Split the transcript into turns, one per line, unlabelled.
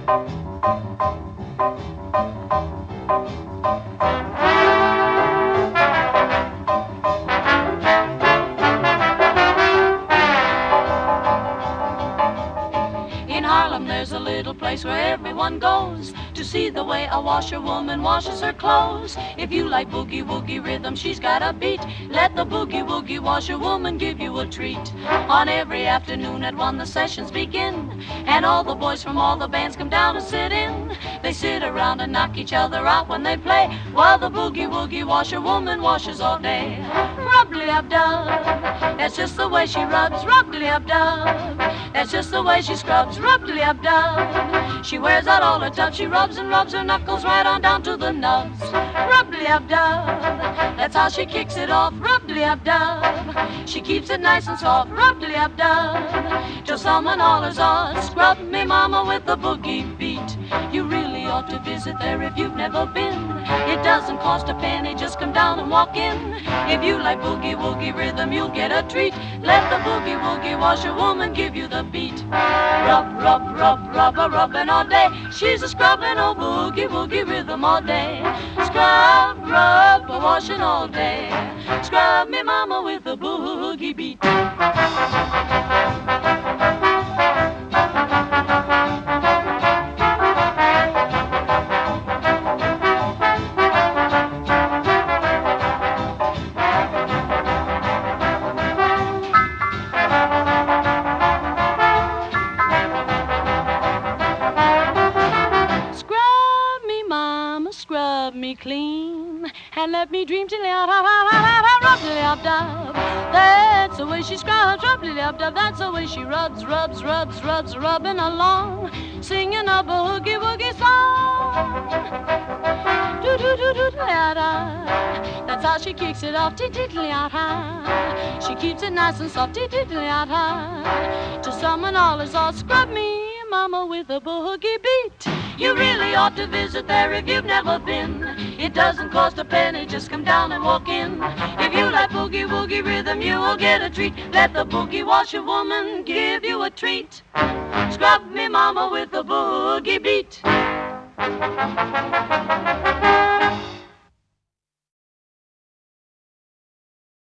In Harlem there's a little place where everyone goes to see the way a washerwoman washes her clothes. If you like boogie woogie rhythm, she's got a beat. Let the boogie woogie washerwoman give you a treat. On every afternoon at 1 the sessions begin, and all the boys from all the bands come down to sit in. They sit around and knock each other out when they play, while the boogie woogie washerwoman washes all day. Rub-a-dub-dub, that's just the way she rubs. Rub-a-dub-dub, that's just the way she scrubs. Rub-a-dub-dub, she wears out all her tubs. She rubs and rubs her knuckles right on down to the nubs. Rub-a-dub-dub, that's how she kicks it off. Rub-a-dub-dub, she keeps it nice and soft. Rub-a-dub-dub, till someone hollers on, scrub me mama with the boogie beat. You really ought to visit there if you've never been. It doesn't cost a penny, just come down and walk in. If you like boogie woogie rhythm, you'll get a treat. Let the boogie woogie washerwoman give you the beat. Rub, rub, rub, rub-a-rubbing all day. She's a scrubbing old boogie woogie rhythm all day. Scrub, rub, washing all day. Scrub me mama with the boogie beat. Scrub me clean and let me dream till rub-a-dub-dub. That's the way she scrubs. Rub-a-dub-dub, that's the way she rubs, rubs, rubs, rubs, rubbing along, singing a boogie woogie song. Do-do-do-do-da-da. That's how she kicks it off. Ti-ti-ti-li-ya-ta. She keeps it nice and soft. Ti-ti-ti-li-ya-ta. To someone hollers all, scrub me mama with a boogie beat. You really ought to visit there if you've never been. It doesn't cost a penny, just come down and walk in. If you like boogie woogie rhythm, you will get a treat. Let the boogie washerwoman give you a treat. Scrub me mama with a boogie beat.